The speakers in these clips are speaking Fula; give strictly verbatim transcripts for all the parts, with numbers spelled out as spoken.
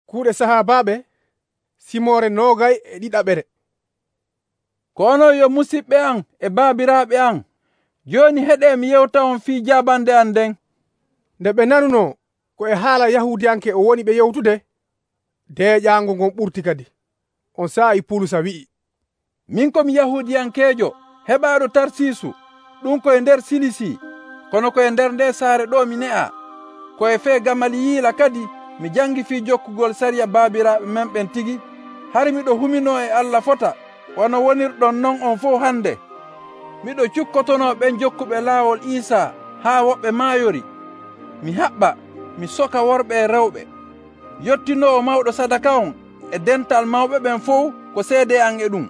kuuɗe sahabaɓe simore nogay e ɗiɗaɓere. Kono yo musidɓe an e baabiraɓe an, joni heɗe mi yewta on fi jabande an nden. Nde ɓe nanuno ko e haala yahudiyanke o woni ɓe yewtude, deeƴango ngon ɓurti kadi. On saa'i Pulusa wi'i, min komi yahudiyankejo heɓaɗo Tarsisu, ɗum koye nder Silisi, kono koye nder nde saare ɗo mi ne'a. Koye fe Gamaliyila kadi mi jangi fi jokkugol sariya baabiraɓe men ɓen tigi. Hari miɗo humino e Allah fota wono wonirɗon non on fof hande. Miɗo cukkotono ɓen jokkuɓe laawol Isa haa woɓɓe maayori. Mi haɓɓa, mi soka worɓe e rewɓe. Yottinowo mawɗo sadaka on e dental mawɓe ɓen fof ko seede an e ɗum.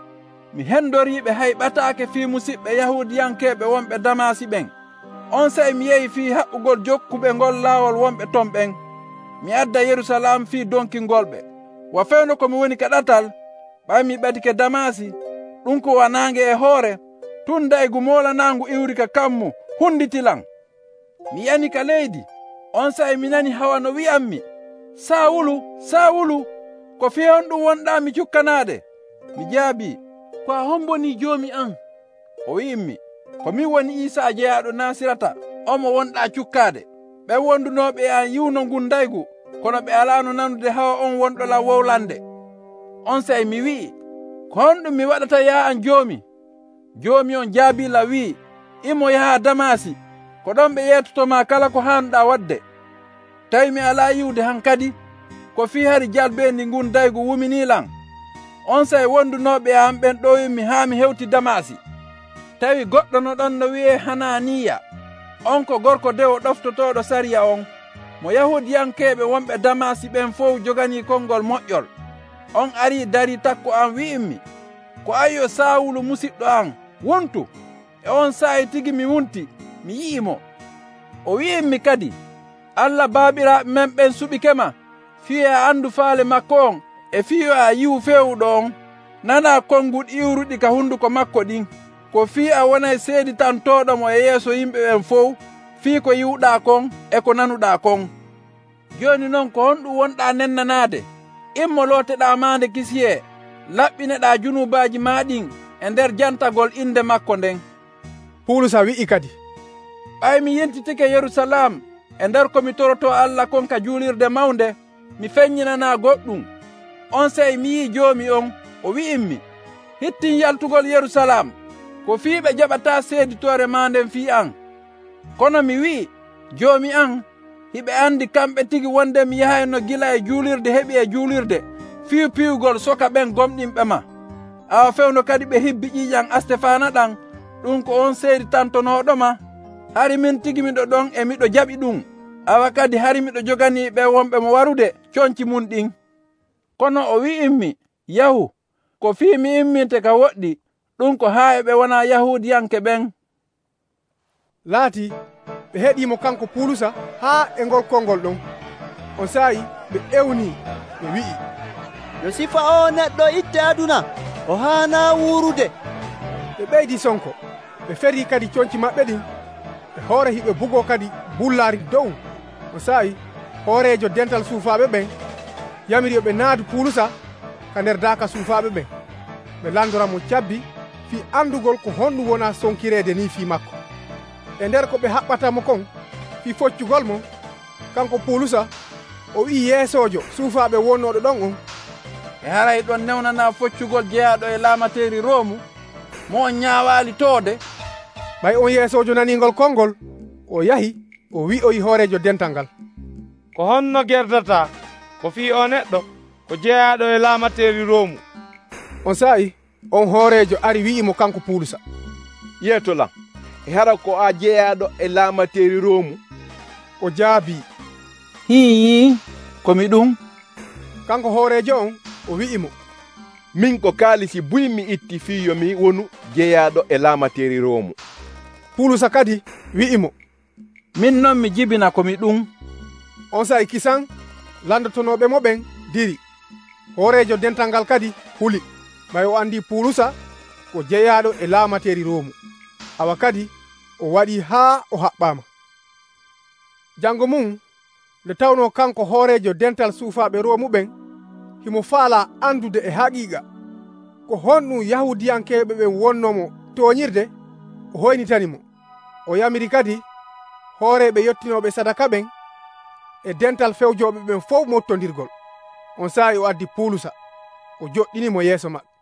Mi hendoriɓe hay ɓataake fi musidɓe yahudiyankeɓe wonɓe Damasi ɓen. On sey mi yehi fi haɓɓugol jokkuɓe ngol laawol wonɓe ton ɓen. Mi adda Yerusalam fi donkingolɓe. Wa fewno komi woni ka ɗatal, ɓay mi ɓadike Damasi, ɗum ko wanaange e hoore, tun daygu molanangu iwri ka kammu hunditilan. Mi yani ka leydi, on sey mi nani hawano wi'ammi, Sawulu, Sawulu, ko fi on ɗum wonɗa mi cukkanade? Mi jaabi, ko a homboni joomi an? O wi'immi, ko min woni Isa jeyaɗo Nasirata, omo wonɗa cukkade. Ɓe wondunoɓe e an yiwno ngun daygu, kono ɓe alano nanude hawa on wonɗo la wowlande. On sey mi wi'i, ko honɗum mi waɗata ya an joomi? Joomi on jaabila wi'i, imo yaha Damasi, ko ɗon ɓe yetotoma kala ko hannuɗa wadde. Tawi mi ala yiwde han kadi, ko fi hari jalbendi ngun daygu wuminilan. On sey wondunoɓe e am ɓen ɗowimmi haa mi hewti Damasi. Tawi goɗɗo no ɗon no wi'e Hananiya, on ko gorko dewo ɗoftotoɗo sariya on, mo yahudiyankeɓe wonɓe Damasi ɓen fof jogani konngol moƴƴol. On ari dari takko an wi'immi, ko ayyo Sawulu musidɗo an, wontu. E on saayi tigi mi wunti, mi yi'imo. O wi'immi kadi, Allah baabiraɓe men ɓen suɓikema, fiye a andu faale makko on, e fiyo a yiwu fewuɗo on, nana konnguɗi iwruɗi ka hunduko makko ɗin, ko fi a wonay seeditantoɗomo e yeeso yimɓe ɓen fof, fii ko yiwɗa kon e ko nanuɗa kon. Joni noon ko honɗum wonɗa nennanade? Immo looteɗa maande kisiye, laɓɓineɗa junubaji maɗin e nder jantagol inde makko nden. Pulusa wi'i kadi, ɓay mi yentitike Yerusalam e nder komi toroto Allah kon ka juulirde mawnde, mi feññinana goɗɗum. On sey mi yi joomi on, o wi'immi, hittin yaltugol Yerusalam, ko fii ɓe jaɓata seeditore ma nden fi an. Kono mi wi'i, joomi an, hiɓe andi kamɓe tigi wonde mi yahayno gila e juulirde heɓi e juulirde, fiu piwugol soka ɓen gomɗinɓe ma. Awa fewno kadi ɓe hibbi ƴiƴan Astefana ɗan, ɗum ko on seeditantonoɗoma. Hari min tigi miɗo ɗon e miɗo jaɓi ɗum. Awa kadi hari miɗo jogani ɓe wonɓe mo warude coñci mun ɗin. Kono o wi'immi, yahu, ko fii mi imminte ka woɗɗi, ɗum ko haa ɓe wona yahudiyanke ɓen. Laati ɓe heɗimo kanko Pulusa haa e ngol konngol ɗon. On saayi ɓe ewni ɓe wi'i, yo sifa o neɗɗo itte aduna, o haana wuurude. Ɓe ɓeydi sonko, ɓe feri kadi coñci maɓɓe ɗin, ɓe hoore hiɓe bugo kadi bullaari dow. On saayi hoorejo dental suufaɓe ɓen yamiri yo ɓe naadu Pulusa ka nder daaka suufaɓe ɓen, ɓe landora mo cabbi fi andugol ko honɗum wona sonkirede ni fi makko. E nder ko ɓe haɓɓatamo kon fi foccugol mo, kanko Pulusa o wi'i yeesojo suufaɓe wonnoɗo ɗon on, e haray ɗon newnana foccugol jeyaɗo e laamateri Roomu, mo on ñaawali toode. ɓay on yeesojo naningol konngol, o yahi o wi'oyi hoorejo dental ngal, ko honno gerdata ko fi o neɗɗo ko jeyaɗo e laamateri Roomu. On saayi on hoorejo ari wi'imo kanko Pulusa, yetolan, e hara ko a jeyaɗo e laamateri Roomu? O jaabi, hiyi, komi ɗum. Kanko hoorejo on o wi'imo, min ko kaalisi buy mi itti fiyo mi wonu jeyaɗo e laamateri Roomu. Pulusa kadi wi'imo, min noon mi jibina komi ɗum. On saayi kisan landotonoɓe mo ɓen diri. Hoorejo dental ngal kadi huli, ɓay o andi Pulusa ko jeyaɗo e laamateri Roomu. Awa kadi o waɗi haa o haɓɓama. Jango mum nde tawno kanko hoorejo dental suufaɓe Roomu ɓen himo faala andude e haqiqa ko honɗum yahudiyankeɓe ɓen wonnomo toñirde, o hoynitanimo. O yamiri kadi hooreɓe yettinoɓe sadaka ɓen e dental fewjoɓe ɓen fof mottodirgol. On saayi o addi Pulusa, o joɗɗinimo yeeso maɓɓe.